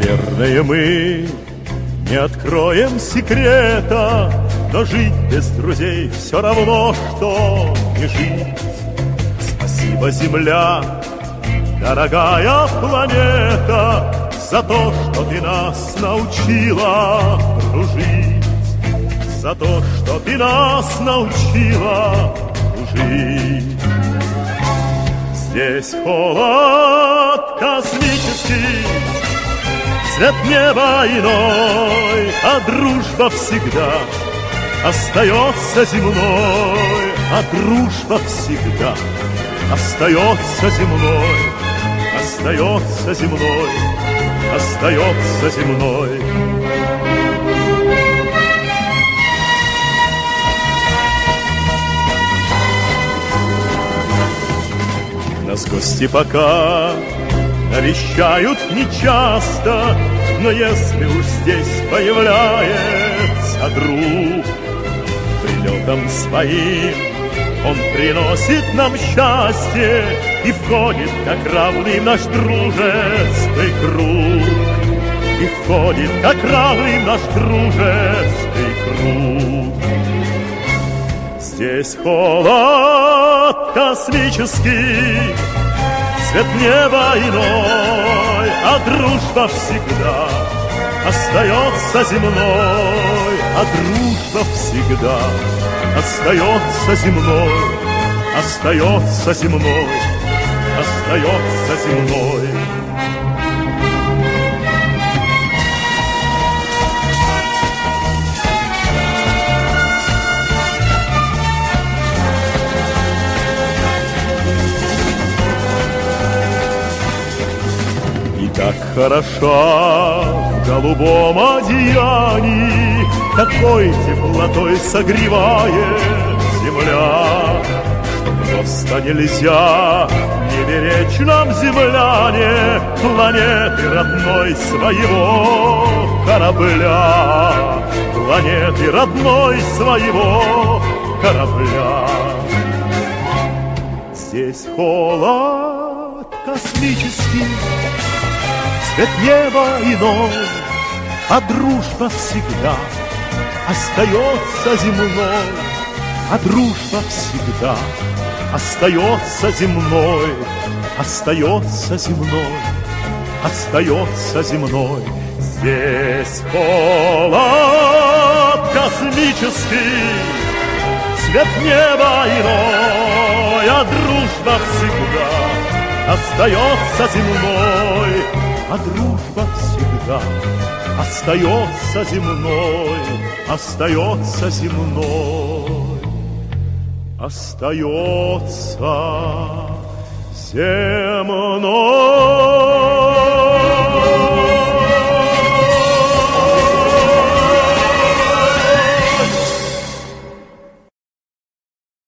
Наверное, мы не откроем секрета, но жить без друзей все равно, что не жить. Спасибо, Земля, дорогая планета, за то, что ты нас научила дружить, за то, что ты нас научила дружить. Здесь холод космический, цвет неба иной, а дружба всегда остается земной, а дружба всегда остается земной, остается земной, остается земной. Нас гости пока навещают нечасто, но если уж здесь появляется друг, прилетом своим он приносит нам счастье и входит, как равный в наш дружеский круг, и входит, как равный в наш дружеский круг. Здесь холод космический, цвет неба иной, а дружба всегда остается земной, а дружба всегда остается земной, остается земной, остается земной. Так хороша в голубом одеянии, такой теплотой согревает земля, что просто нельзя не беречь нам, земляне, планеты родной своего корабля, планеты родной своего корабля. Здесь холод космический, цвет неба иной, а дружба всегда остается земной, а дружба всегда остается земной, остается земной, остается земной. Здесь холод космический, цвет неба иной, а дружба всегда остается земной, а дружба всегда остается земной, остается земной, остается земной.